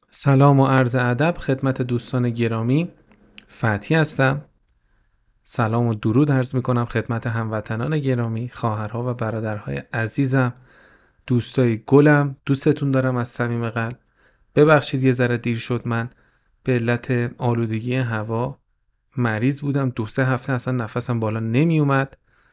سلام و عرض ادب خدمت دوستان گرامی. فتحی هستم. سلام و درود عرض میکنم خدمت هموطنان گرامی، خواهرها و برادرهای عزیزم، دوستای گلم. دوستتون دارم از صمیم قلب. ببخشید یه ذره دیر شد، من به علت آلودگی هوا مریض بودم. 2-3 هفته اصلا نفسم بالا نمی اومد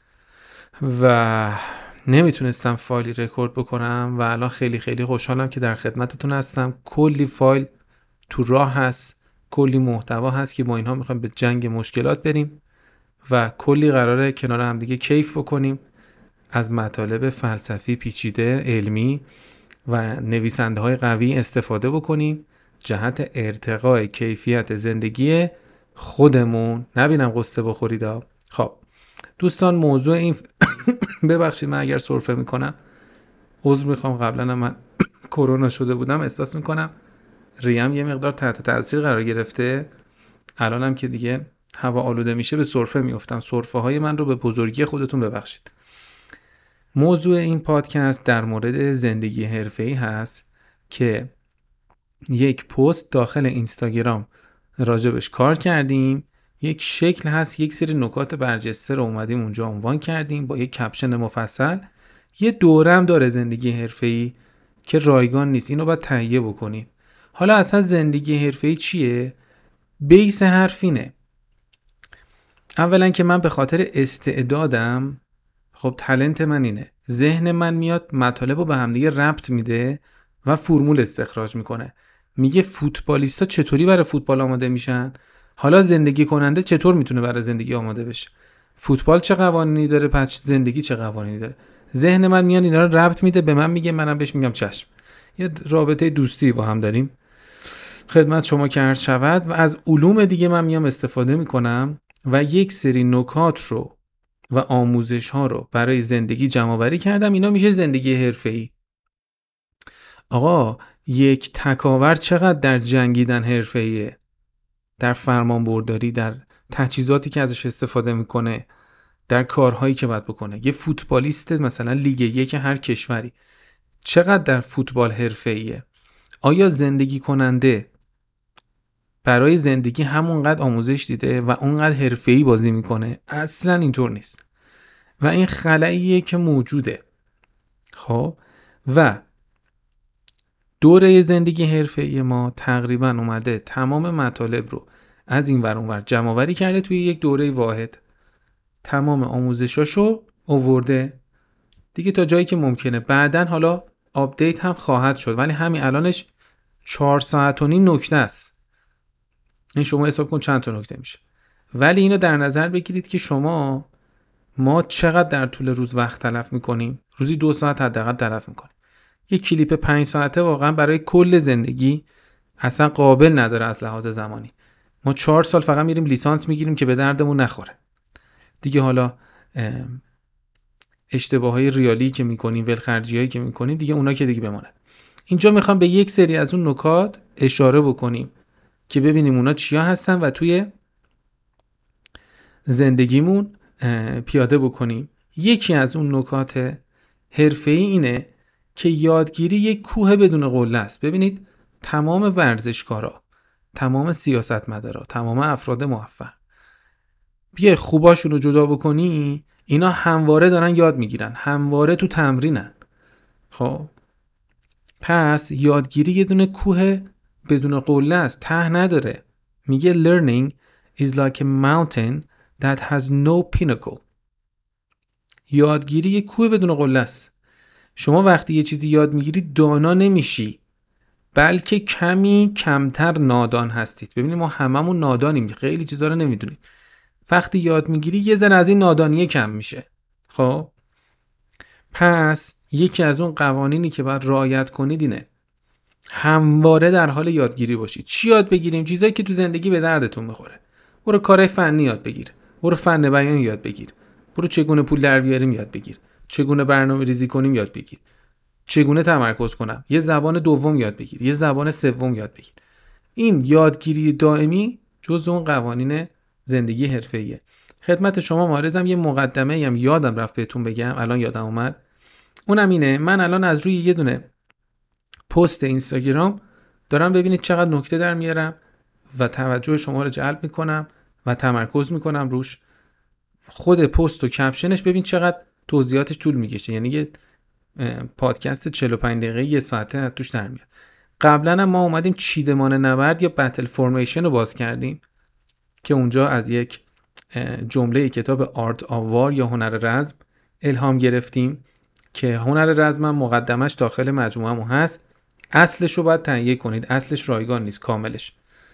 و نمیتونستم فایلی رکورد بکنم و الان خیلی خیلی خوشحالم که در خدمتتون هستم. کلی فایل تو راه هست، کلی محتوا هست که با اینها میخوایم به جنگ مشکلات بریم و کلی قراره کنار هم دیگه کیف بکنیم، از مطالب فلسفی پیچیده علمی و نویسنده های قوی استفاده بکنیم جهت ارتقای کیفیت زندگی خودمون. نبینم قصه بخورید. خب دوستان، موضوع این ببخشید من اگر سرفه میکنم، عذر میخوام. قبلا من کرونا شده بودم، احساس میکنم ریم یه مقدار تحت تاثیر قرار گرفته. الانم که دیگه هوا آلوده میشه به سرفه میافتم. سرفه های من رو به بزرگی خودتون ببخشید. موضوع این پادکست در مورد زندگی حرفه‌ای هست که یک پست داخل اینستاگرام راجبش کار کردیم. یک شکل هست، یک سری نکات برجسته رو اومدیم اونجا عنوان کردیم با یک کپشن مفصل. یه دورم داره زندگی حرفه‌ای که رایگان نیست، اینو باید تهیه بکنید. حالا اصلا زندگی حرفه‌ای چیه؟ بیس حرف اینه. اولا که من به خاطر استعدادم، خب تالنت من اینه، ذهن من میاد مطالب رو به همدیگه ربط میده و فرمول استخراج میکنه. میگه فوتبالیستا چطوری برای فوتبال آماده میشن، حالا زندگی کننده چطور میتونه برای زندگی آماده بشه. فوتبال چه قوانینی داره، پس زندگی چه قوانینی داره. ذهن من میاد اینا رو ربط میده به من، میگه منم بهش میگم چشم. یه رابطه دوستی با هم داریم. خدمت شما که عرض شود و از علوم دیگه من میام استفاده میکنم و یک سری نکات رو و آموزش ها رو برای زندگی جمع آوری کردم. اینا میشه زندگی حرفه‌ای. آقا یک تکاور چقدر در جنگیدن حرفه‌ایه، در فرمان برداری، در تجهیزاتی که ازش استفاده میکنه، در کارهایی که باید بکنه. یه فوتبالیست مثلا لیگ 1 هر کشوری چقدر در فوتبال حرفه‌ایه. آیا زندگی کننده برای زندگی همونقدر آموزش دیده و اونقدر حرفه‌ای بازی میکنه؟ اصلا اینطور نیست و این خلأیه که موجوده. خب و دوره زندگی حرفه‌ای ما تقریبا اومده تمام مطالب رو از این ور اون ور جمع آوری کرده توی یک دوره واحد، تمام آموزشاشو آورده دیگه تا جایی که ممکنه. بعدن حالا آپدیت هم خواهد شد، ولی همین الانش 4 ساعت و نیم نکته است. این شما حساب کن چند تا نکته میشه. ولی اینو در نظر بگیرید که ما چقدر در طول روز وقت تلف میکنیم. روزی 2 ساعت حداقل تلف میکنیم. یک کلیپ 5 ساعته واقعا برای کل زندگی اصلا قابل نداره از لحاظ زمانی. ما 4 سال فقط میریم لیسانس میگیریم که به دردمون نخوره دیگه. حالا اشتباههای ریالی که میکنیم، ولخرجیایی که میکنیم دیگه، اونا که دیگه بمونه. اینجا میخوام به یک سری از اون نکات اشاره بکنیم که ببینیم اونا چیا هستن و توی زندگیمون پیاده بکنیم. یکی از اون نکات حرفه‌ای اینه که یادگیری یک کوه بدون قله است. ببینید تمام ورزشکارا، تمام سیاستمدارا، تمام افراد موفق، بیای خوباشون رو جدا بکنی، اینا همواره دارن یاد میگیرن، همواره تو تمرینن. خب پس یادگیری یه دونه کوه بدون قله است، ته نداره. میگه learning is like a mountain that has no pinnacle. یادگیری یه کوه بدون قله است. شما وقتی یه چیزی یاد میگیری دانا نمیشی، بلکه کمی کمتر نادان هستید. ببینید ما هممون نادانیم، خیلی چیزا رو نمیدونیم. وقتی یاد میگیری یه ذره از این نادانیه کم میشه. خب پس یکی از اون قوانینی که باید رعایت کنید اینه همواره در حال یادگیری باشید. چی یاد بگیریم؟ چیزایی که تو زندگی به دردتون میخوره. برو کارهای فنی یاد بگیر، برو فن بیان یاد بگیر، برو چگونه پول در بیاریم یاد بگیر، چگونه برنامه ریزی کنیم یاد بگیر، چگونه تمرکز کنم، یه زبان دوم یاد بگیر، یه زبان سوم یاد بگیر. این یادگیری دائمی جزء اون قوانین زندگی حرفه‌ایه. خدمت شما معرضم یه مقدمه هم یادم رفت بهتون بگم، الان یادم اومد. اونم اینه، من الان از روی یه دونه پست اینستاگرام دارم ببینید چقدر نکته در میارم و توجه شما رو جلب میکنم و تمرکز میکنم روش. خود پست و کپشنش ببین چقدر توضیحاتش طول میکشه، یعنی یه پادکست 45 دقیقه یه ساعته توش در میاد. قبلا هم ما اومدیم چیدمان نبرد یا بتل فورمیشن رو باز کردیم که اونجا از یک جمله کتاب آرت آف وار یا هنر رزم الهام گرفتیم که هنر رزم هم مقدمش داخل مجموعه‌مون هست. اصلش رو باید تهیه کنید، اصلش رایگان نیست کاملش.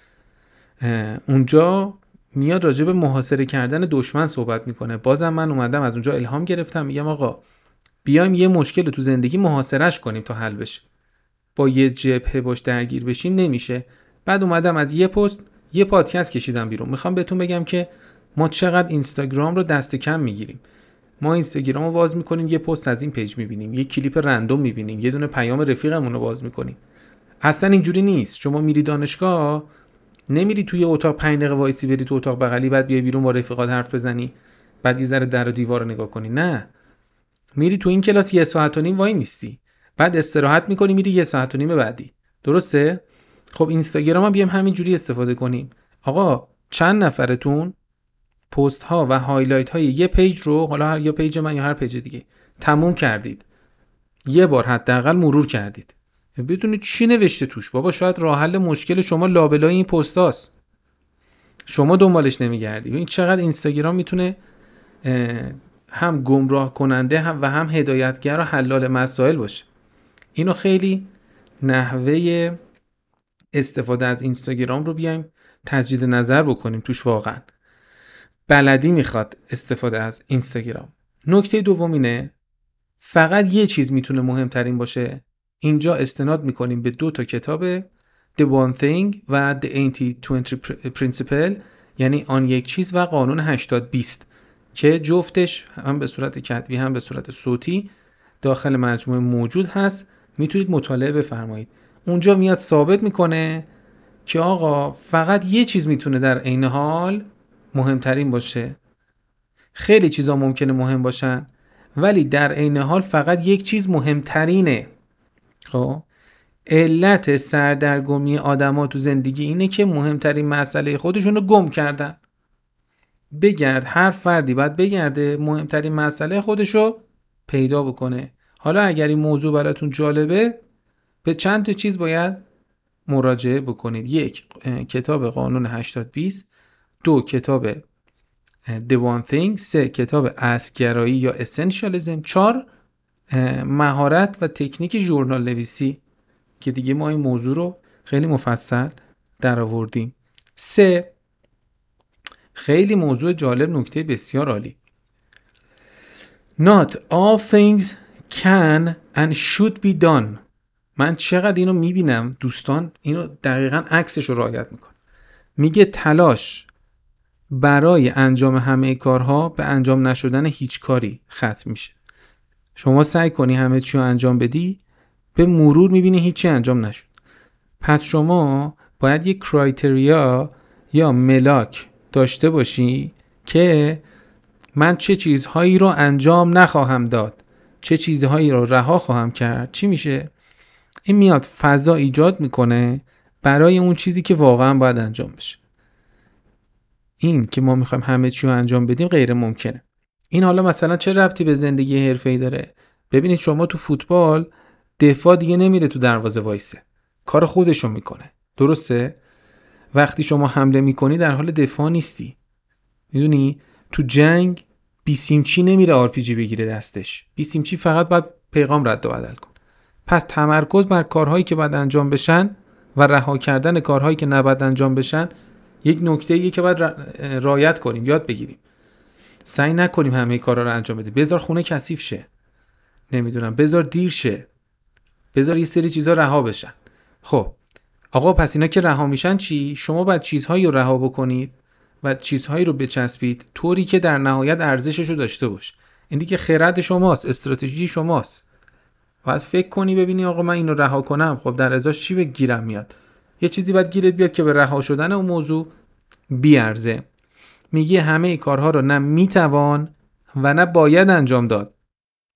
اونجا میاد راجع به محاصره کردن دشمن صحبت میکنه. بازم من اومدم از اونجا الهام گرفتم، میگم آقا بیایم یه مشکل رو تو زندگی محاصرهش کنیم تا حل بشه. با یه جبهه باش درگیر بشیم نمیشه. بعد اومدم از یه پست یه پادکست کشیدم بیرون. میخوام بهتون بگم که ما چقدر اینستاگرام رو دست کم میگیریم. ما اینستاگرام رو باز میکنیم، یه پست از این پیج میبینیم، یه کلیپ رندوم میبینیم، یه دونه پیام رفیقمون رو باز میکنیم. اصلا اینجوری نیست. شما میری دانشگاه، نمیری توی اتاق 5 دقیقه وایسی بری تو اتاق بغلی بعد بیای بیرون با رفیقات حرف بزنی بعد یه ذره در و دیوار رو نگاه کنی. نه، میری تو این کلاس 1.5 ساعت وای میستی، بعد استراحت میکنی میری 1.5 ساعت بعدی. درسته؟ خب اینستاگرام هم بیام همین جوری استفاده کنیم. آقا چند نفرتون پست ها و هایلایت های یه پیج رو، حالا یا پیج من یا هر پیج دیگه، تموم کردید؟ یه بار حداقل مرور کردید، بدونید چی نوشته توش. بابا شاید راه حل مشکل شما لابلای این پستاست، شما دنبالش نمیگردی. ببین چقدر اینستاگرام میتونه هم گمراه کننده هم هدایتگر و حلال مسائل باشه. اینو خیلی نحوه استفاده از اینستاگرام رو بیایم تجدید نظر بکنیم توش. واقعا بلدی میخواد استفاده از اینستاگرام. نکته دوم اینه، فقط یه چیز میتونه مهمترین باشه. اینجا استناد میکنیم به 2 کتاب The One Thing و The 80-20 Principle، یعنی آن یک چیز و قانون 80-20 که جفتش هم به صورت کتبی هم به صورت صوتی داخل مجموعه موجود هست. میتونید مطالعه بفرمایید. اونجا میاد ثابت میکنه که آقا فقط یه چیز میتونه در عین حال مهمترین باشه. خیلی چیزا ممکنه مهم باشن ولی در عین حال فقط یک چیز مهمترینه. خب علت سردرگمی آدما تو زندگی اینه که مهمترین مسئله خودشون رو گم کردن. بگرد، هر فردی باید بگرده مهمترین مسئله خودشو پیدا بکنه. حالا اگر این موضوع براتون جالبه به چند تا چیز باید مراجعه بکنید. 1 کتاب قانون 80-20، 2 کتاب The One Thing، 3 کتاب اصل‌گرایی یا Essentialism، 4 مهارت و تکنیک ژورنال نویسی که دیگه ما این موضوع رو خیلی مفصل در آوردیم. 3 خیلی موضوع جالب، نکته بسیار عالی. Not all things can and should be done. من چقدر اینو میبینم دوستان اینو دقیقاً عکسش رو رعایت میکنه. میگه تلاش برای انجام همه کارها به انجام نشدن هیچ کاری ختم میشه. شما سعی کنی همه چی رو انجام بدی، به مرور میبینی هیچی انجام نشد. پس شما باید یک کرایتریا یا ملاک داشته باشی که من چه چیزهایی رو انجام نخواهم داد، چه چیزهایی رو رها خواهم کرد. چی میشه؟ این میاد فضا ایجاد میکنه برای اون چیزی که واقعا باید انجام بشه. این که ما میخوایم همه چی رو انجام بدیم غیر ممکنه. این حالا مثلا چه ربطی به زندگی حرفه‌ای داره؟ ببینید شما تو فوتبال دفاع دیگه نمیره تو دروازه وایسه، کار خودشو میکنه. درسته؟ وقتی شما حمله میکنی در حال دفاع نیستی. میدونی تو جنگ بیسیمچی نمیره آرپیجی بگیره دستش. بیسیمچی فقط باید پیغام رد و بدل کن. پس تمرکز بر کارهایی که باید انجام بشن و رها کردن کارهایی که نباید انجام بشن یک نکته‌ایه که باید رعایت کنیم، یاد بگیریم. سعی نکنیم همه کارا رو انجام بدیم. بذار خونه کثیف شه، نمیدونم بذار دیر شه، بذار یه سری چیزا رها بشن. خب آقا پس اینا که رها میشن چی؟ شما باید چیزهایی رو رها بکنید و چیزهایی رو بچسبید طوری که در نهایت ارزشش رو داشته باشه. این دیگه خرد شماست، استراتژی شماست. باید فکر کنی ببینی آقا من اینو رها کنم، خب در ازاش چی بگیرم میاد؟ یه چیزی باید گیرت بیاد که به رها شدن اون موضوع بیارزه. میگه همه کارها رو نه میتوان و نه باید انجام داد.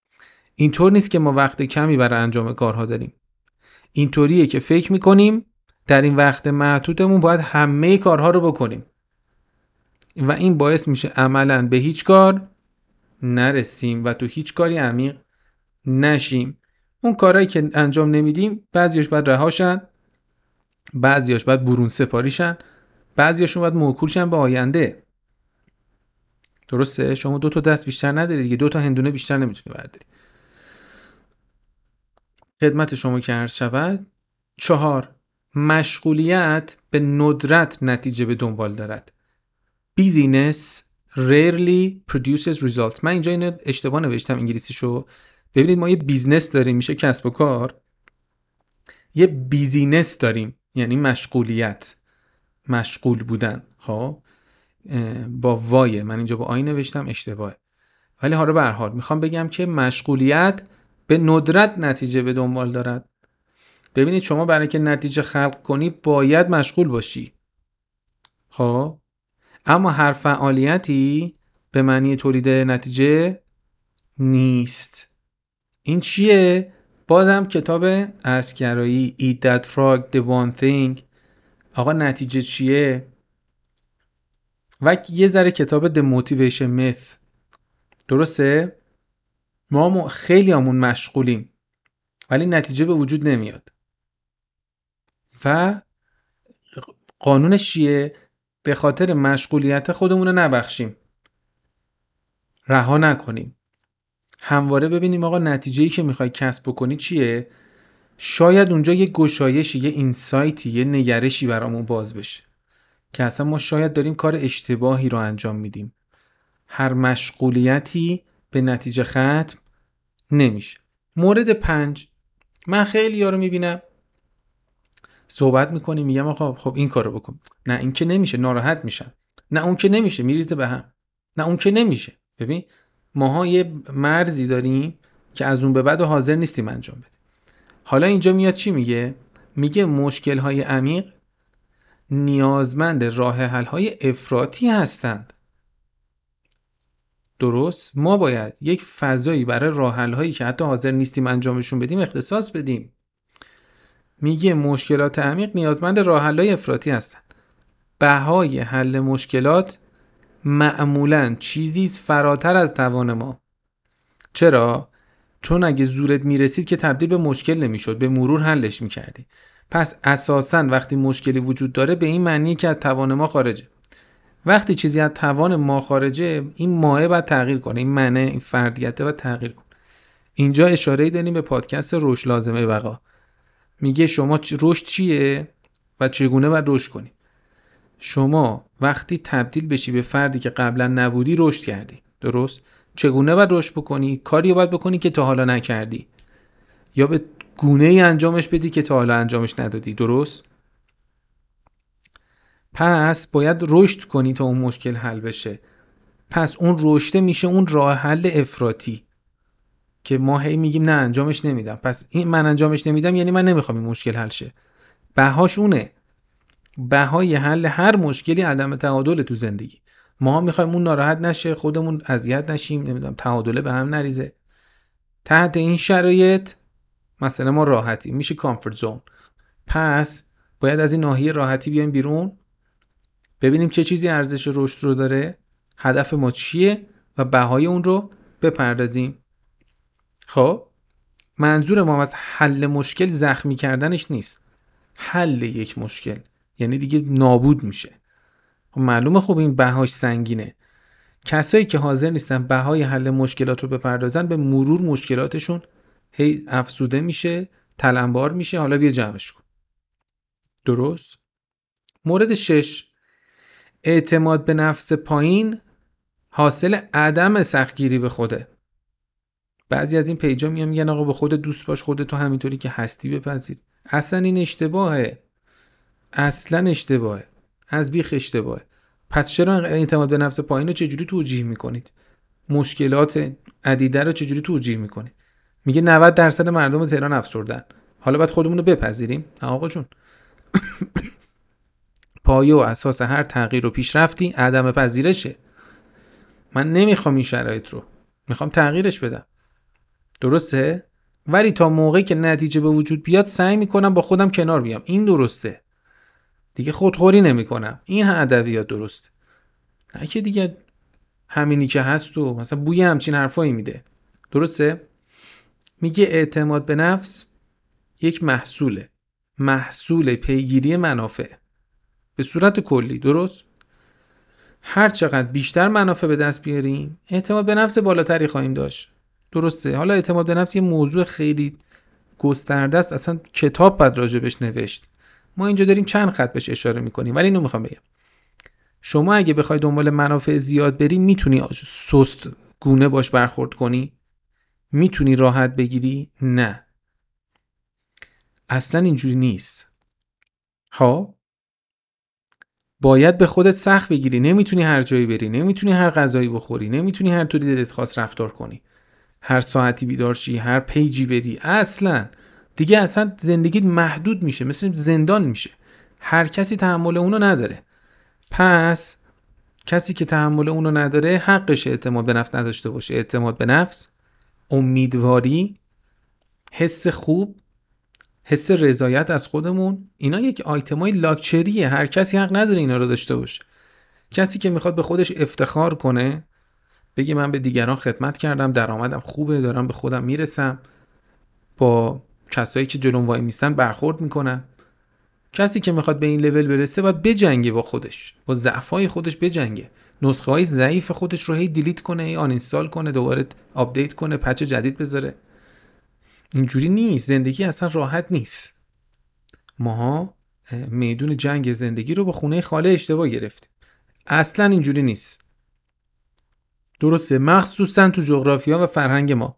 اینطور نیست که ما وقت کمی برای انجام کارها داریم. اینطوریه که فکر میکنیم در این وقت محدودمون باید همه کارها رو بکنیم و این باعث میشه عملاً به هیچ کار نرسیم و تو هیچ کاری عمیق نشیم. اون کارهایی که انجام نمیدیم بعضیاش باید رهاشن، بعضیاش باید برون سپاریشن، بعضیاشون باید موکول شن به آینده. درسته؟ شما 2 تا دست بیشتر نداری دیگه، 2 تا هندونه بیشتر نمیتونی برداری. خدمت شما که عرض شود. 4. مشغولیت به ندرت نتیجه به دنبال دارد. Busyness rarely produces results. من اینجا اینو اشتباه نوشتم انگلیسیشو. ببینید ما یه بیزنس داریم میشه کسب و کار، یه بیزینس داریم یعنی مشغولیت، مشغول بودن. خب با وای، من اینجا با آی نوشتم اشتباهه، ولی حالا به هر حال میخوام بگم که مشغولیت به ندرت نتیجه به دنبال دارد. ببینید شما برای که نتیجه خلق کنی باید مشغول باشی. خب اما هر فعالیتی به معنی تولید نتیجه نیست. این چیه؟ بازم کتاب اسکرایی Eat That Frog The One Thing. آقا نتیجه چیه؟ و یه ذره کتاب The Motivation Myth. درسته؟ ما خیلی همون مشغولیم ولی نتیجه به وجود نمیاد و قانونش چیه؟ به خاطر مشغولیت خودمون رو نبخشیم، رها نکنیم، همواره ببینیم آقا نتیجه‌ای که میخوای کسب بکنی چیه. شاید اونجا یه گشایشی، یه اینسایتی، یه نگرشی برامون باز بشه که اصلا ما شاید داریم کار اشتباهی رو انجام میدیم. هر مشغولیتی به نتیجه ختم نمیشه. مورد 5، من خیلی ها رو میبینم صحبت میکنیم میگم آقا خب این کارو بکن، نه این که نمیشه، ناراحت میشن، نه اون که نمیشه، میریزه به هم، نه اون که نمیشه. ببین ماها یه مرزی داریم که از اون به بعد حاضر نیستیم انجام بدیم. حالا اینجا میاد چی میگه؟ میگه مشکل‌های عمیق نیازمند راه حل‌های افراطی هستند. درست؟ ما باید یک فضایی برای راه حل‌هایی که حتی حاضر نیستیم انجامشون بدیم اختصاص بدیم. میگه مشکلات عمیق نیازمند راه حل‌های افراطی هستند. بهای حل مشکلات معمولاً چیزی فراتر از توان ما. چرا؟ چون اگه زورت میرسید که تبدیل به مشکل نمیشد، به مرور حلش میکردی. پس اساساً وقتی مشکلی وجود داره به این معنی که از توان ما خارجه. وقتی چیزی از توان ما خارجه این مایه باید تغییر کنه، این معنی، این فردیت باید تغییر کنه. اینجا اشاره‌ای داریم به پادکست رشد لازمه بقا. میگه شما رشد چیه و چگونه باید رشد کنی. شما وقتی تبدیل بشی به فردی که قبلا نبودی رشد کردی. درست؟ چگونه باید رشد بکنی؟ کاری باید بکنی که تا حالا نکردی یا به گونه‌ای انجامش بدی که تا حالا انجامش ندادی. درست؟ پس باید رشد کنی تا اون مشکل حل بشه. پس اون رشد میشه اون راه حل افراطی که ما هی میگیم نه انجامش نمیدم. پس این من انجامش نمیدم یعنی من نمیخوام این مشکل حل شه. بهاش اونه. بهای حل هر مشکلی عدم تعادل تو زندگی. ما میخوایم اون ناراحت نشه، خودمون اذیت نشیم، نمیدونم تعادله به هم نریزه. تحت این شرایط مثلا ما راحتی میشه کامفورت زون. پس باید از این ناحیه راحتی بیایم بیرون، ببینیم چه چیزی ارزش رشد رو داره، هدف ما چیه و بهای اون رو بپردازیم. خب منظور ما از حل مشکل زخمی کردنش نیست. حل یک مشکل یعنی دیگه نابود میشه. معلومه خب این بهاش سنگینه. کسایی که حاضر نیستن بهای حل مشکلات رو بپردازن به مرور مشکلاتشون هی افزوده میشه، تلمبار میشه. حالا بیا جمعش کن. درست؟ مورد 6، اعتماد به نفس پایین حاصل عدم سختگیری به خوده. بعضی از این پیجا میگن آقا به خودت دوست باش، خودتو همینطوری که هستی بپذیر. اصلا این اشتباهه. اصلا اشتباهه. از بیخ اشتباهه. پس چرا اعتماد به نفس پایین رو چجوری توجیه میکنید؟ مشکلات عدیده رو چجوری توجیه میکنید؟ میگه 90% مردم تهران افسردن. حالا باید خودمون رو بپذیریم؟ آقا جون پایه و اساس هر تغییر و پیشرفتی عدم پذیرشه. من نمیخوام این شرایط رو، میخوام تغییرش بدم. درسته؟ ولی تا موقعی که نتیجه به وجود بیاد سعی میکنم با خودم کنار بیام. این درسته. دیگه خودخوری نمیکنم. این ادبیات درسته. نه که دیگه همینی که هست و مثلا بوی همچین حرفایی میده. درسته؟ میگه اعتماد به نفس یک محصول پیگیری منافع به صورت کلی. درست؟ هر چقدر بیشتر منافع به دست بیاریم اعتماد به نفس بالاتری خواهیم داشت. درسته؟ حالا اعتماد به نفس یه موضوع خیلی گسترده است، اصلا کتاب باید راجبش نوشت. ما اینجا داریم چند خط بهش اشاره میکنیم، ولی اینو میخوام بگم شما اگه بخوای دنبال منافع زیاد بری میتونی سست گونه باش برخورد کنی؟ میتونی راحت بگیری؟ نه، اصلا اینجوری نیست. باید به خودت سخت بگیری. نمیتونی هر جایی بری، نمیتونی هر غذایی بخوری، نمیتونی هر طوری دلت خواست رفتار کنی، هر ساعتی بیدار شی، هر پیجی بری. اصلا زندگیت محدود میشه، مثل زندان میشه. هر کسی تحمل اونو نداره. پس کسی که تحمل اونو نداره حقش اعتماد به نفس نداشته باشه. اعتماد به نفس، امیدواری، حس خوب، حس رضایت از خودمون، اینا یک آیتمای لاکچریه. هر کسی حق نداره اینا رو داشته باشه. کسی که میخواد به خودش افتخار کنه، بگه من به دیگران خدمت کردم، درآمدم خوبه، دارم به خودم میرسم، با کسایی که جلوم وای میستن برخورد میکنم. کسی که میخواد به این لول برسه باید بجنگه با خودش، با ضعف‌های خودش بجنگه، نسخه‌های ضعیف خودش رو هی دیلیت کنه، هی آن اینستال کنه، دوباره آپدیت کنه، پچ جدید بذاره. اینجوری نیست. زندگی اصلا راحت نیست. ماها میدون جنگ زندگی رو با خونه خاله اشتباه گرفتیم. اصلا اینجوری نیست. درسته؟ مخصوصا تو جغرافیا و فرهنگ ما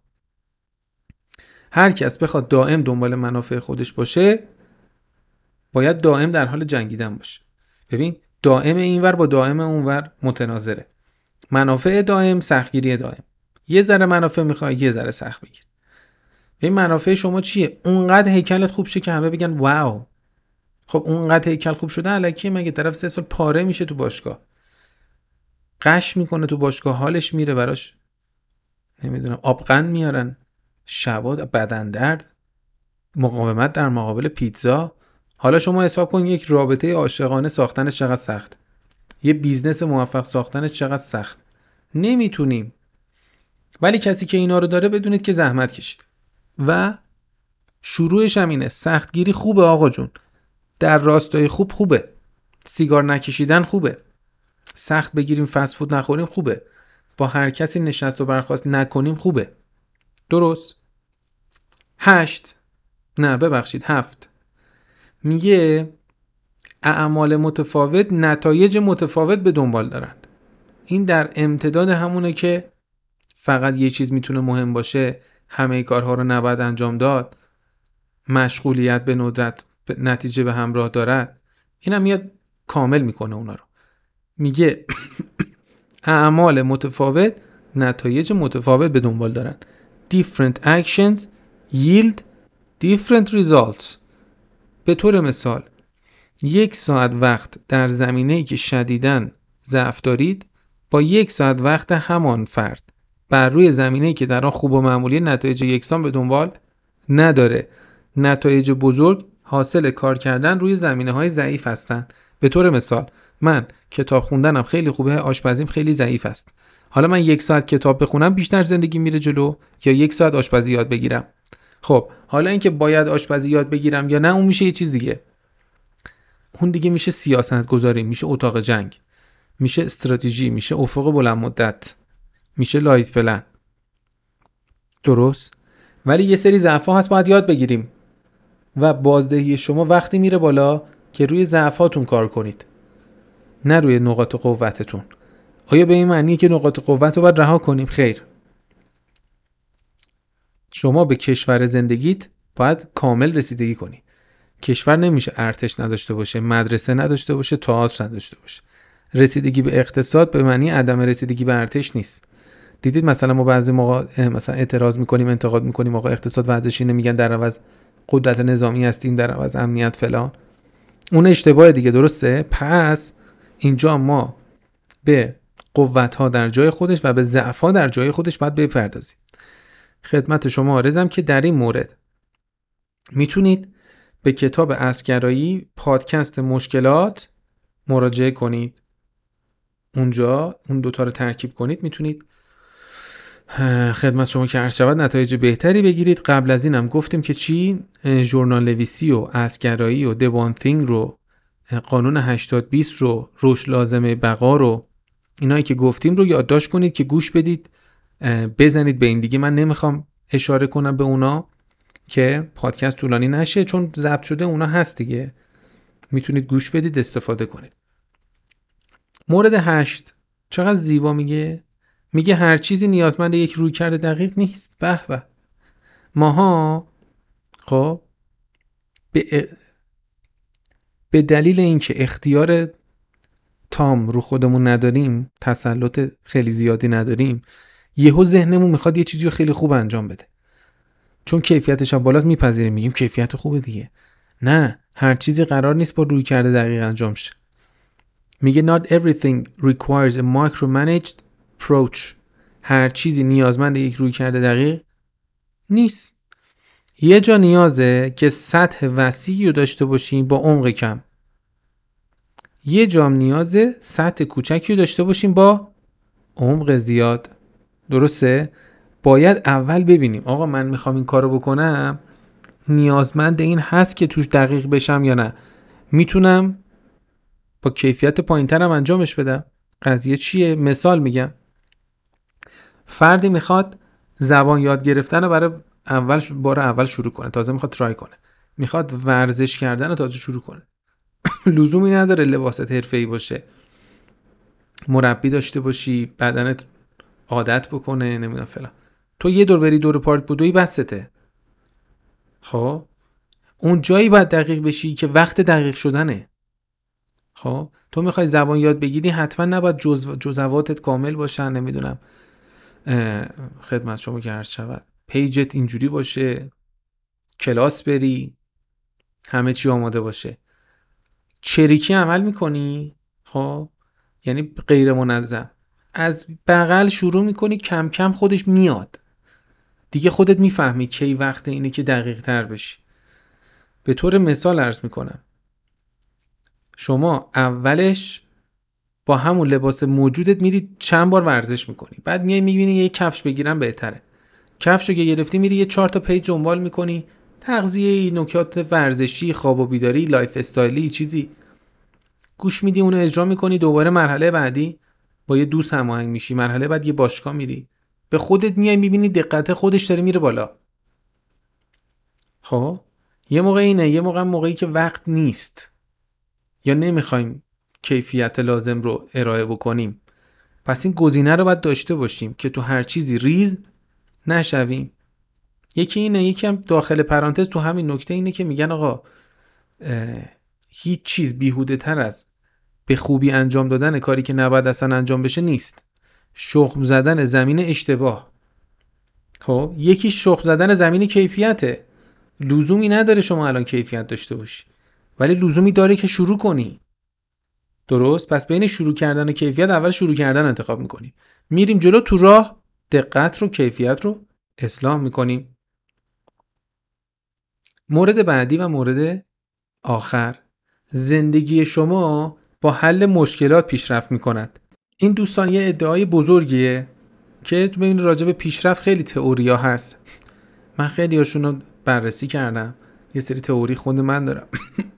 هر کس بخواد دائم دنبال منافع خودش باشه باید دائم در حال جنگیدن باشه. ببین، دائم اینور با دائم اونور متناظره. منافع دائم، سختگیری دائم. یه ذره منافع میخوای، یه ذره سخت بگیر. این منافع شما چیه؟ اونقدر هیکلت خوب شه که همه بگن واو. خب اونقدر هیکل خوب شده الکی مگه؟ طرف 3 سال پاره میشه تو باشگاه، قش میکنه تو باشگاه، حالش میره، براش نمیدونم آبغن میارن، شبا بدن درد، مقاومت در مقابل پیتزا. حالا شما حساب کن یک رابطه عاشقانه ساختنش چقدر سخت، یه بیزنس موفق ساختنش چقدر سخت. نمیتونیم. ولی کسی که اینا رو داره بدونید که زحمت کشید و شروعش هم اینه. سختگیری خوبه آقا جون، در راستای خوبه. سیگار نکشیدن خوبه، سخت بگیریم، فست فود نخوریم خوبه، با هر کسی نشست و برخاست نکنیم خوبه. درست؟ 7 میگه اعمال متفاوت نتایج متفاوت به دنبال دارند. این در امتداد همونه که فقط یه چیز میتونه مهم باشه، همه کارها رو نباید انجام داد، مشغولیت به ندرت نتیجه به همراه دارد. اینم میاد کامل میکنه اونا رو. میگه اعمال متفاوت نتایج متفاوت به دنبال دارند. Different actions yield different results. به طور مثال 1 ساعت وقت در زمینه‌ای که شدیداً ضعف دارید با 1 ساعت وقت همان فرد بر روی زمینه‌ای که در آن خوب و معمولی نتایج یکسان به دنبال نداره. نتایج بزرگ حاصل کار کردن روی زمینه‌های ضعیف هستند. به طور مثال من کتاب خوندنم خیلی خوبه، آشپزیم خیلی ضعیف است. حالا من 1 ساعت کتاب بخونم بیشتر زندگی میره جلو یا 1 ساعت آشپزی یاد بگیرم؟ خب حالا اینکه باید آشپزی یاد بگیرم یا نه اون میشه یه چیز دیگه. اون دیگه میشه سیاست گذاری، میشه اتاق جنگ، میشه استراتژی، میشه افق بلند مدت، میشه لایف پلن. درست؟ ولی یه سری ضعف‌ها هست باید یاد بگیریم و بازدهی شما وقتی میره بالا که روی ضعفاتون کار کنید، نه روی نقاط قوتتون. آیا به این معنیه که نقاط قوت رو باید رها کنیم؟ خیر. شما به کشور زندگیت باید کامل رسیدگی کنی. کشور نمیشه ارتش نداشته باشه، مدرسه نداشته باشه، تئاتر نداشته باشه. رسیدگی به اقتصاد به معنی عدم رسیدگی به ارتش نیست. دیدید مثلا ما بعضی موقع مثلا اعتراض میکنیم، انتقاد میکنیم، آقا اقتصاد ورزشی نمیگن، در عوض قدرت نظامی هستین، در عوض امنیت فلان. اون اشتباه دیگه. درسته؟ پس اینجا ما به قوت‌ها در جای خودش و به ضعف‌ها در جای خودش باید بپردازیم. خدمت شما عرضم که در این مورد میتونید به کتاب اصل‌گرایی پادکست مشکلات مراجعه کنید. اونجا اون دوتا رو ترکیب کنید میتونید خدمت شما که عرض شود نتایج بهتری بگیرید. قبل از اینم گفتیم که چی؟ ژورنال نویسی و اصل‌گرایی و The One Thing رو، قانون 80-20 رو، رشد لازمه بقا رو، اینایی که گفتیم رو یادداشت کنید که گوش بدید، بزنید به این. دیگه من نمیخوام اشاره کنم به اونا که پادکست طولانی نشه، چون ضبط شده اونا هست دیگه، میتونید گوش بدید استفاده کنید. مورد 8 چقدر زیبا میگه هر چیزی نیازمند یک رویکرد دقیق نیست. به به. ماها خب به دلیل اینکه اختیار تام رو خودمون نداریم، تسلط خیلی زیادی نداریم، یهو ذهنمون میخواد یه چیزی رو خیلی خوب انجام بده، چون کیفیتش هم بالاست میپذیریم، میگیم کیفیت خوبه دیگه. نه، هر چیزی قرار نیست با رویکرد دقیق انجام شه. میگه not everything requires a micromanaged approach. هر چیزی نیازمند یک رویکرد دقیق نیست. یه جا نیازه که سطح وسیعی رو داشته باشیم با عمق کم. یه جا نیازه سطح کوچکی رو داشته باشیم با عمق زیاد. درسته؟ باید اول ببینیم آقا من میخوام این کارو بکنم، نیازمند این هست که توش دقیق بشم یا نه، میتونم با کیفیت پایین‌ترم انجامش بدم. قضیه چیه؟ مثال میگم. فردی میخواد زبان یاد گرفتن رو برای بار اول شروع کنه، تازه میخواد ترای کنه، میخواد ورزش کردن رو تازه شروع کنه. لزومی نداره لباست حرفه‌ای باشه، مربی داشته باشی، بدنت عادت بکنه، نمیدونم فلان. تو یه دور بری دور پارک بدوی بسته. خب اون جایی باید دقیق بشی که وقت دقیق شدنه. خب تو میخوای زبان یاد بگیری، حتما نباید جزواتت کامل باشن، نمیدونم خدمت شما که عرض شود پیجت اینجوری باشه، کلاس بری، همه چی آماده باشه. چریکی عمل میکنی، خب یعنی غیر منظم، از بغل شروع میکنی، کم کم خودش میاد دیگه، خودت میفهمی کی وقت اینه که دقیق تر بشی. به طور مثال عرض میکنم، شما اولش با همون لباس موجودت میری چند بار ورزش میکنی، بعد میای میبینی یه کفش بگیرن بهتره، کفشو که گرفتی میری یه 4 تا پیج دنبال میکنی، تغذیه، نکات ورزشی، خواب و بیداری، لایف استایلی، چیزی گوش میدی، اونو اجرا میکنی، دوباره مرحله بعدی با یه دوست هماهنگ میشی، مرحله بعد یه باشگاه میری، به خودت میای میبینی دقت خودش داره میره بالا. خب یه موقع اینه، یه موقعی که وقت نیست یا نمیخوایم کیفیت لازم رو ارائه بکنیم، پس این گزینه رو باید داشته باشیم که تو هر چیزی ریز نشویم. یکی اینه، یکی هم داخل پرانتز تو همین نکته اینه که میگن آقا هیچ چیز بیهوده تر از به خوبی انجام دادن کاری که نباید اصلا انجام بشه نیست. شخم زدن زمین اشتباه. خب یکی شخم زدن زمین کیفیته. لزومی نداره شما الان کیفیت داشته باشی، ولی لزومی داره که شروع کنی. درست؟ پس بین شروع کردن و کیفیت اول شروع کردن انتخاب میکنیم، میریم جلو، تو راه دقت رو، کیفیت رو اصلاح میکنیم. مورد بعدی و مورد آخر، زندگی شما با حل مشکلات پیشرفت میکند. این دوستان یه ادعای بزرگیه که ببینید راجع به پیشرفت خیلی تئوریا هست، من خیلی هاشون رو بررسی کردم، یه سری تئوری خود من دارم.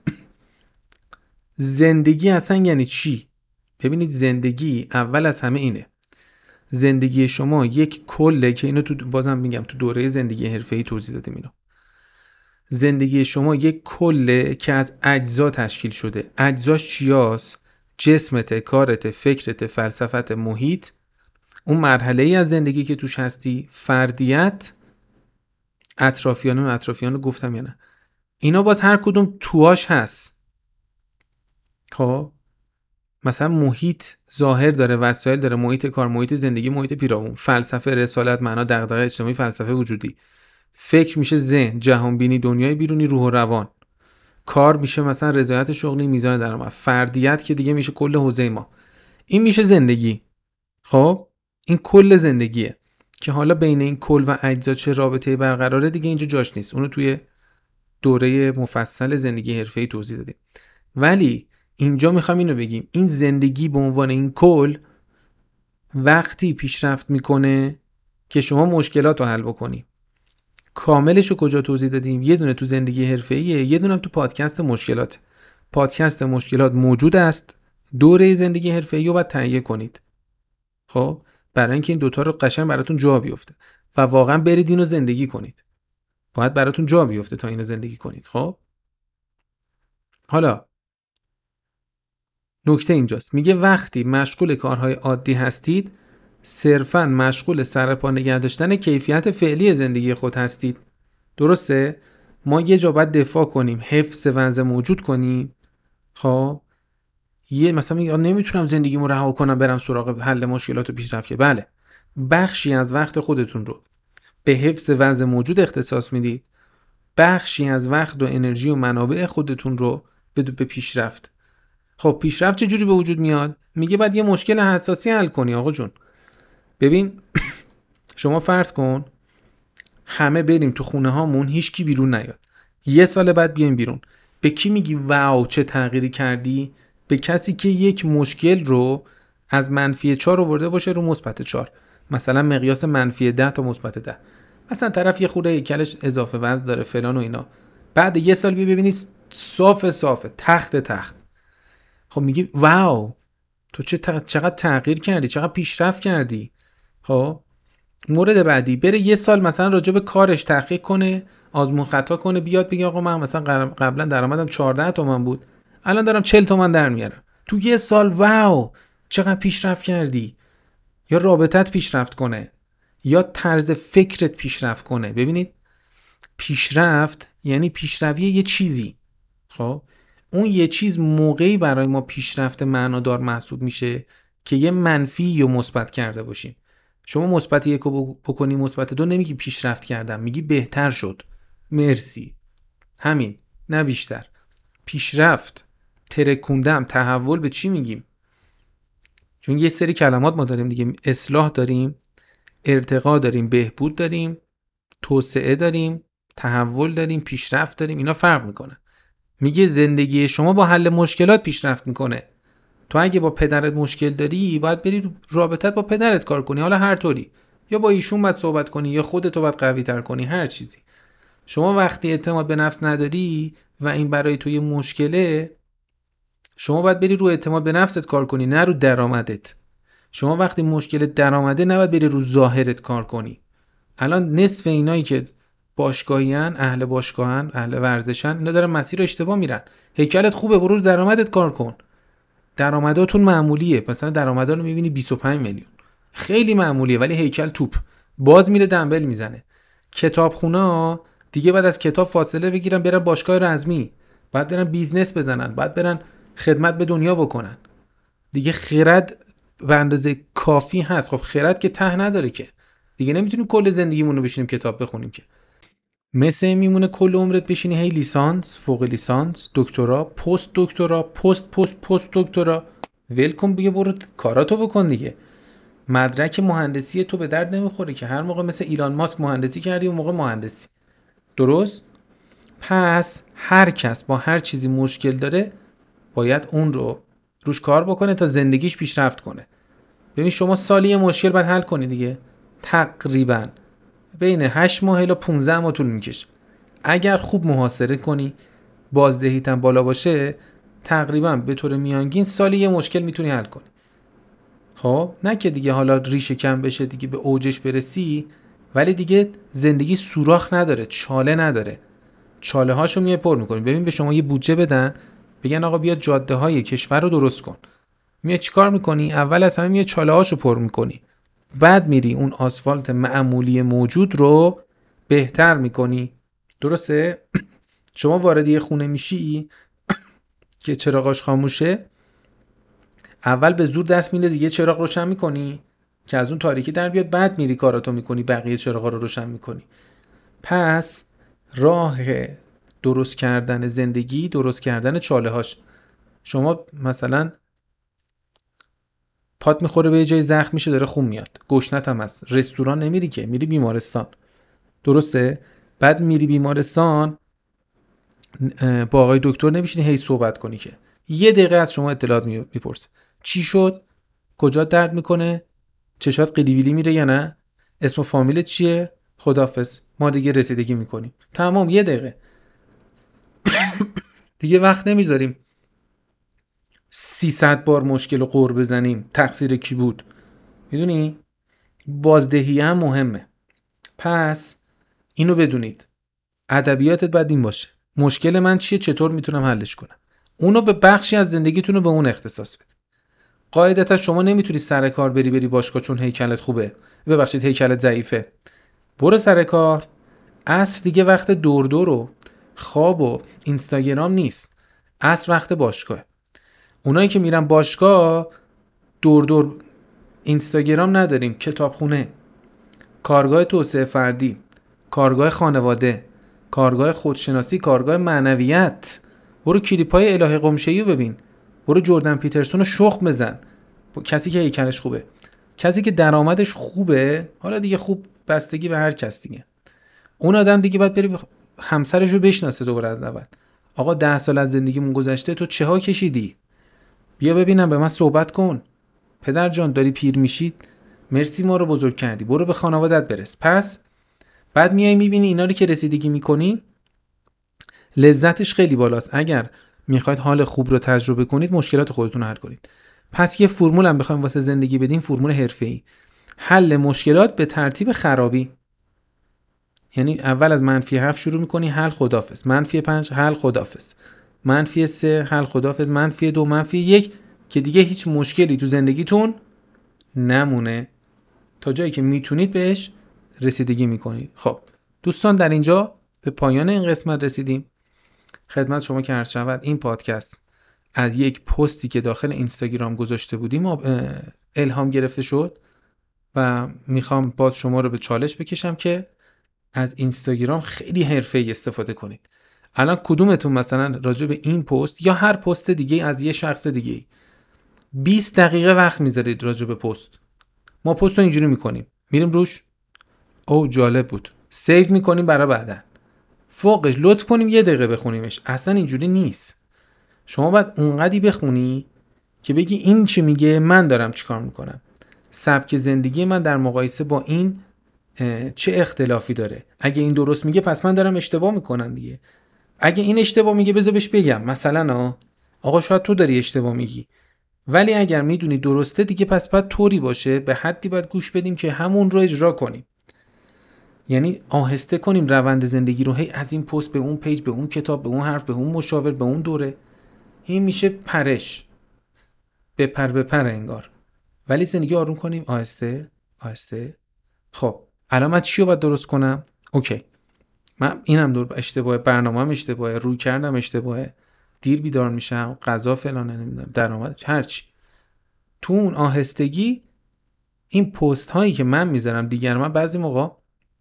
زندگی اصلا یعنی چی؟ ببینید زندگی اول از همه اینه، زندگی شما یک کله که اینو تو بازم میگم تو دوره زندگی حرفه‌ای توضیح دادیم اینو. زندگی شما یک کله که از اجزا تشکیل شده. اجزاش چیاست؟ جسمت، کارت، فکرت، فلسفت، محیط، اون مرحله‌ای از زندگی که توش هستی، فردیت، اطرافیان رو گفتم یا نه؟ اینا باز هر کدوم تواش هست. خب مثلا محیط ظاهر داره، وسایل داره، محیط کار، محیط زندگی، محیط پیرامون، فلسفه، رسالت، معنا، دغدغه اجتماعی، فلسفه وجودی. فکر میشه ذهن، جهان بینی، دنیای بیرونی، روح و روان. کار میشه مثلا رضایت شغلی، میزان درآمد. فردیت که دیگه میشه کل حوزه ما. این میشه زندگی. خب این کل زندگیه که حالا بین این کل و اجزا چه رابطه‌ای برقراره دیگه اینجا جاش نیست، اونو توی دوره مفصل زندگی حرفه‌ای توضیح دادیم. ولی اینجا میخوام اینو بگیم، این زندگی به عنوان این کل وقتی پیشرفت میکنه که شما مشکلات رو حل بکنی. کاملش رو کجا توضیح دادیم؟ یه دونه تو زندگی حرفه‌ایه، یه دونه تو پادکست مشکلات. پادکست مشکلات موجود است، دوره زندگی حرفه‌ای رو باید تهیه کنید. خب برای اینکه این دوتا رو قشنگ براتون جا بیفته و واقعا برید اینو زندگی کنید، باید براتون جا بیفته تا اینو زندگی کنید. خب حالا نکته اینجاست، میگه وقتی مشغول کارهای عادی هستید صرفاً مشغول سرپا نگه داشتن کیفیت فعلی زندگی خود هستید. درسته؟ ما یه جا باید دفاع کنیم، حفظ وضع موجود کنیم. خب یه مثلا میگه نمیتونم زندگیمو رها کنم برم سراغ حل مشکلات و پیشرفت، که بله بخشی از وقت خودتون رو به حفظ وضع موجود اختصاص میدید، بخشی از وقت و انرژی و منابع خودتون رو به پیشرفت. خب پیشرفت چجوری به وجود میاد؟ میگه بعد یه مشکل حساسی حل کنی. آقا جون ببین شما فرض کن همه بریم تو خونه هامون، هیچ کی بیرون نیاد، یه سال بعد بیایم بیرون، به کی میگی واو چه تغییری کردی؟ به کسی که یک مشکل رو از -4 آورده باشه رو مثبت 4، مثلا مقیاس -10 تا مثبت 10. مثلا طرف یه خورده هیکلش اضافه وزن داره فلان و اینا، بعد یه سال ببینی صافه تخت. خب میگی واو تو چقدر تغییر کردی، چقدر پیشرفت کردی. خب مورد بعدی بره یه سال مثلا راجع به کارش تحقیق کنه، آزمون خطا کنه، بیاد بگه آقا من مثلا قبلا درآمدم 14 تومن بود، الان دارم 40 تومن در میارم. تو یه سال واو چقدر پیشرفت کردی. یا رابطت پیشرفت کنه، یا طرز فکرت پیشرفت کنه. ببینید پیشرفت یعنی پیشروی یه چیزی. خب اون یه چیز موقعی برای ما پیشرفت معنادار محسوب میشه که یه منفی یا مثبت کرده باشیم. شما مثبت 1 بکنی مثبت 2 نمیگی پیشرفت کردم، میگی بهتر شد، مرسی، همین، نه بیشتر. پیشرفت، ترکوندم، تحول به چی میگیم؟ چون یه سری کلمات ما داریم دیگه، اصلاح داریم، ارتقا داریم، بهبود داریم، توسعه داریم، تحول داریم، پیشرفت داریم. اینا فرق میکنه. میگه زندگی شما با حل مشکلات پیشرفت میکنه. تو اگه با پدرت مشکل داری باید بری رابطت با پدرت کار کنی، حالا هر طوری، یا با ایشون باید صحبت کنی یا خودتو باید قوی تر کنی، هر چیزی. شما وقتی اعتماد به نفس نداری و این برای تو یه مشکله، شما باید بری رو اعتماد به نفست کار کنی، نه رو درآمدت. شما وقتی مشکل درآمده نباید بری رو ظاهرت کار کنی. الان نصف اینایی که باشگاهیان، اهل باشگاهن، اهل ورزشن، اینا دارن مسیر اشتباه میرن. هیکلت خوبه، برو رو درآمدت کار کن. درآمداتون معمولیه، مثلا درآمدا رو میبینی 25 میلیون، خیلی معمولیه، ولی هیکل توپ، باز میره دنبل میزنه. کتابخونا دیگه بعد از کتاب فاصله بگیرن برن باشگاه رزمی، بعد برن بیزنس بزنن، بعد برن خدمت به دنیا بکنن. دیگه خرد به اندازه کافی هست. خب خرد که ته نداره که، دیگه نمیتونیم کل زندگیمون رو بشینیم کتاب بخونیم که. مثل میمونه کل عمرت بشینی هی لیسانس، فوق لیسانس، دکترا، پست دکترا، پست دکترا. ولکم دیگه، برو کاراتو بکن دیگه. مدرک مهندسی تو به درد نمیخوره که هر موقع مثل ایلان ماسک مهندسی کردی اون موقع مهندسی. درست؟ پس هر کس با هر چیزی مشکل داره باید اون رو روش کار بکنه تا زندگیش پیشرفت کنه. ببین شما سالی یه مشکل باید حل کنی دیگه، تقریبا بین 8 ماه الی 15 ماه طول میکشه. اگر خوب محاسبه کنی، بازدهیت هم بالا باشه، تقریبا به طور میانگین سالی یه مشکل میتونی حل کنی. خب نه که دیگه حالا ریشه کم بشه دیگه به اوجش برسی، ولی دیگه زندگی سوراخ نداره، چاله نداره. چاله هاشو میای پر میکنی. ببین به شما یه بودجه بدن، بگن آقا بیا جاده های کشور رو درست کن، میای چیکار میکنی؟ اول از همه میای چاله هاشو پر میکنی، بعد میری اون آسفالت معمولی موجود رو بهتر میکنی. درسته؟ شما وارد یه خونه میشی که چراغاش خاموشه، اول به زور دست میندازی یه چراغ روشن میکنی که از اون تاریکی در بیاد، بعد میری کاراتو میکنی، بقیه چراغا رو روشن میکنی. پس راه درست کردن زندگی، درست کردن چاله هاش. شما مثلا پات میخوره به یه جای زخم میشه، داره خون میاد، گشنت هم هست، رستوران نمیری که، میری بیمارستان. درسته؟ بعد میری بیمارستان، با آقای دکتر نمیشینی هی صحبت کنی که 1 دقیقه از شما اطلاعات میپرسه. چی شد؟ کجا درد میکنه؟ چشات قلیویلی میره یا نه؟ اسم و فامیلت چیه؟ خداحافظ، ما دیگه رسیدگی میکنیم. تمام، 1 دقیقه. دیگه وقت نمیذاریم 300 بار مشکل رو قور بزنیم تقصیر کی بود. میدونی؟ بازدهی هم مهمه. پس اینو بدونید، ادبیاتت باید این باشه: مشکل من چیه، چطور میتونم حلش کنم. اونو به بخشی از زندگیتون رو به اون اختصاص بده. قاعدتا شما نمیتونی سر کار بری باشگاه چون هیکلت خوبه، ببخشید هیکلت ضعیفه. برو سر کار. عصر دیگه وقت دور و خواب و اینستاگرام نیست. عصر وقت باشگاه. اونایی که میرن باشگاه دور اینستاگرام نداریم، کتابخونه، کارگاه توسعه فردی، کارگاه خانواده، کارگاه خودشناسی، کارگاه معنویت. برو کلیپای الهه قمشه‌ای رو ببین. برو جردن پیترسون رو شخم بزن. کسی که هیکلش خوبه، کسی که درآمدش خوبه، حالا دیگه خوب بستگی به هر کس دیگه. اون آدم دیگه باید بری همسرش رو بشناسه دوباره از اول. آقا 10 سال از زندگیمون گذشته، تو چه ها کشیدی؟ بیا ببینم، به من صحبت کن. پدر جان داری پیر میشید، مرسی ما رو بزرگ کردی، برو به خانوادت برس. پس بعد میای میبینی اینا رو که رسیدگی میکنی لذتش خیلی بالاست. اگر میخواید حال خوب رو تجربه کنید، مشکلات خودتون رو حل کنید. پس یه فرمول هم بخوایم واسه زندگی بدیم، فرمول حرفه‌ای: حل مشکلات به ترتیب خرابی. یعنی اول از -7 شروع میکنی، حل خدافظ. -5 حل خدافظ. -3 حل خدافظ. -2 -1 که دیگه هیچ مشکلی تو زندگیتون نمونه، تا جایی که میتونید بهش رسیدگی میکنید. خب دوستان، در اینجا به پایان این قسمت رسیدیم. خدمت شما که عرض شود این پادکست از یک پستی که داخل اینستاگرام گذاشته بودیم الهام گرفته شد و میخوام باز شما رو به چالش بکشم که از اینستاگرام خیلی حرفه‌ای استفاده کنید. الان کدومتون مثلا راجع به این پست یا هر پست دیگه از یه شخص دیگه 20 دقیقه وقت میذارید راجع به پست؟ ما پست رو اینجوری میکنیم، میریم روش، او جالب بود، سیو میکنیم برای بعدا، فوقش لطف کنیم 1 دقیقه بخونیمش. اصلا اینجوری نیست. شما باید اونقدی بخونی که بگی این چی میگه، من دارم چیکار میکنم، سبک زندگی من در مقایسه با این چه اختلافی داره. اگه این درست میگه پس من دارم اشتباه میکنم دیگه. اگه این اشتباه میگه بذار بهش بگم مثلا آقا شاید تو داری اشتباه میگی، ولی اگر میدونی درسته دیگه پس باید طوری باشه، به حدی باید گوش بدیم که همون رو اجرا کنیم. یعنی آهسته کنیم روند زندگی رو، هی از این پست به اون پیج، به اون کتاب، به اون حرف، به اون مشاور، به اون دوره. این میشه پرش، بپر انگار. ولی زندگی آروم کنیم، آهسته آهسته. خب الان من چی رو باید درست کنم؟ اوکی، من اینم دور اشتباهه، برنامه‌ام اشتباهه، روی کردم اشتباهه، دیر بیدار میشم، غذا فلانه، نمیدونم درآمد، هرچی. تو اون آهستگی این پست هایی که من میذارم، من بعضی موقع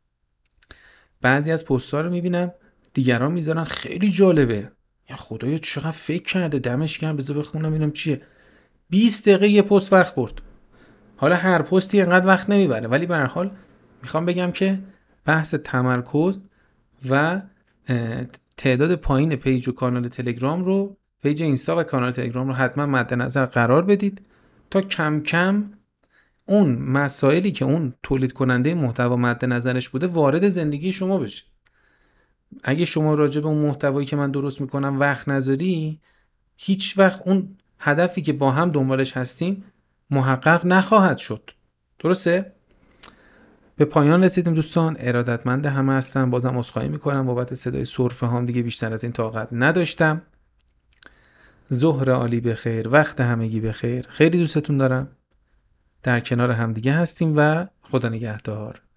بعضی از پست ها رو میبینم دیگران میذارن خیلی جالبه، یا خدایا چقدر فکر کرده، دمش گرم، بذار بخونم ببینم چیه. 20 دقیقه یه پست وقت برد. حالا هر پستی انقدر وقت نمیبره، ولی به هر حال میخوام بگم که بحث تمرکز و تعداد پایین پیج و کانال تلگرام رو، پیج اینستا و کانال تلگرام رو حتما مد نظر قرار بدید تا کم کم اون مسائلی که اون تولید کننده محتوا مد نظرش بوده وارد زندگی شما بشه. اگه شما راجع به اون محتوایی که من درست میکنم وقت نذاری، هیچ وقت اون هدفی که با هم دنبالش هستیم محقق نخواهد شد. درسته؟ به پایان رسیدیم دوستان. ارادتمند همه هستم. بازم عذرخواهی میکنم بابت صدای سرفه هام، دیگه بیشتر از این طاقت نداشتم. ظهر عالی بخیر، وقت همگی بخیر. خیلی دوستتون دارم. در کنار هم دیگه هستیم و خدا نگهدار.